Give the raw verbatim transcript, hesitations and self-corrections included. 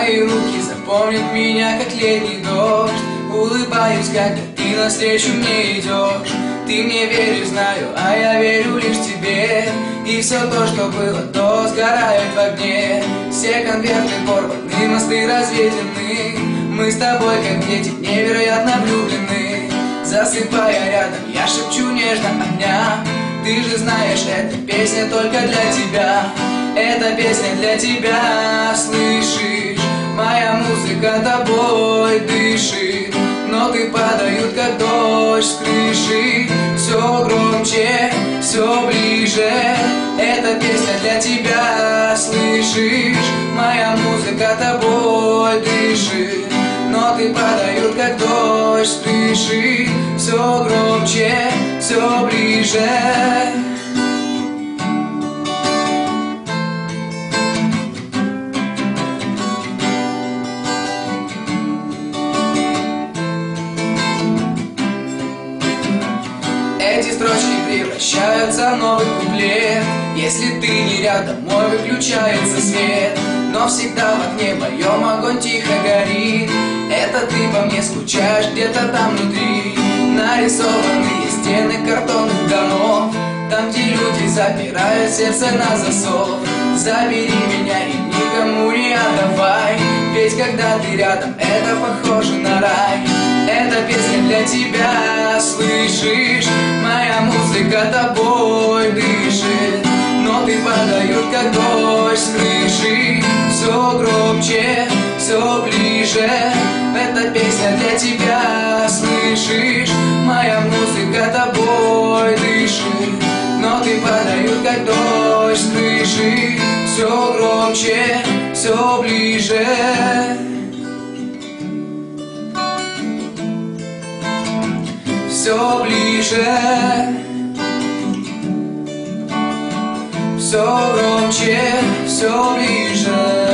Твои руки запомнят меня, как летний дождь. Улыбаюсь, когда ты навстречу мне идешь. Ты мне веришь, знаю, а я верю лишь тебе. И все то, что было, то сгорает в огне. Все конверты порваны, мосты разведены. Мы с тобой, как дети, невероятно влюблены. Засыпая рядом, я шепчу нежно огня. Ты же знаешь, эта песня только для тебя. Эта песня для тебя, слышишь? Моя музыка тобой дышит. Ноты падают, как дождь с крыши. Все громче, все ближе. Эта песня для тебя, слышишь? Моя музыка тобой дышит. Ноты падают, как дождь с крыши. Все громче, все ближе. Эти строчки превращаются в новый куплет. Если ты не рядом, мой выключается свет. Но всегда в окне моем огонь тихо горит. Это ты по мне скучаешь где-то там внутри. Нарисованные стены картонных домов, там, где люди запирают сердце на засов. Забери меня и никому не отдавай. Ведь когда ты рядом, это похоже на рай. Эта песня для тебя, слышишь? Моя музыка тобой дышит. Ноты падают, как дождь с крыши. Все громче, все ближе. Эта песня для тебя, слышишь? Моя музыка тобой дышит. Ноты падают, как дождь с крыши. Все громче, все ближе. Все ближе. Все громче, все ближе.